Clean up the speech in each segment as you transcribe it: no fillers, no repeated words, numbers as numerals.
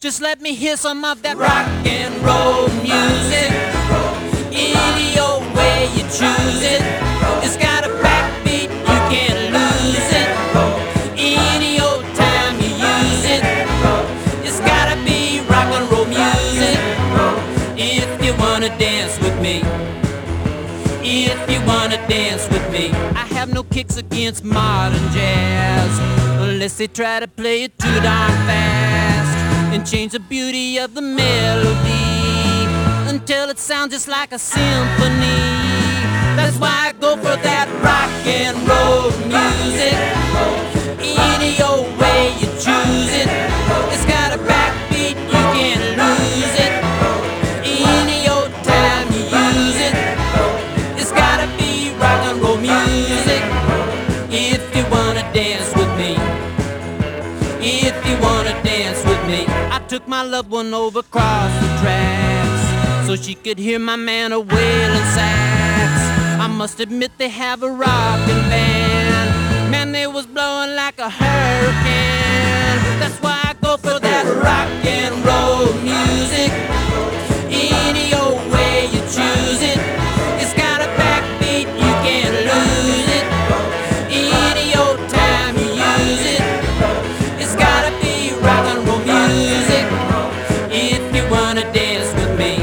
Just let me hear some of that rock and roll music. Any old way you choose it. It's got a backbeat, you can't lose it. Any old time you use it. It's gotta be rock and roll music. If you wanna dance with me. If you wanna dance with me. I have no kicks against modern jazz, unless they try to play it too darn fast and change the beauty of the melody until it sounds just like a symphony. That's why I go for that rock and roll music. Any old way you choose it. It's got a backbeat, you can't lose it. Any old time you use it. It's gotta be rock and roll music. If you wanna dance with me. If you wanna dance with me. I took my loved one over across the tracks so she could hear my man a wailing sax. I must admit they have a rockin' band. Man, they was blowing like a hurricane. That's why I go for that rock and roll music. Any old way you choose it. It's got a backbeat, you can't lose it. Any old time you use it. It's gotta be rock and roll music. If you wanna dance with me.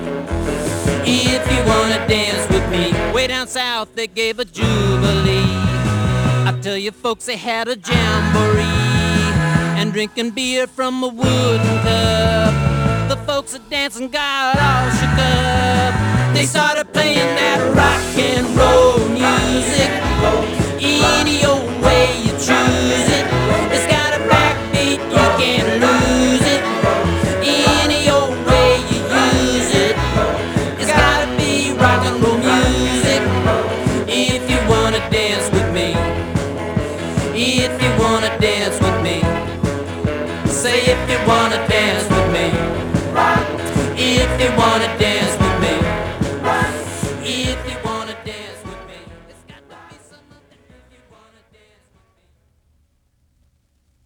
If you wanna dance with me. Way down south they gave a jubilee. I tell you folks, they had a jamboree and drinking beer from a wooden cup. The folks at dancing got all shook up. They started playing that rock and roll music. Any old way you choose it. It's got a backbeat, you can't lose it. Any old way you use it. It's gotta be rock and roll music. If you wanna dance with me. If you wanna dance with me. Say if you wanna dance with me. If you wanna dance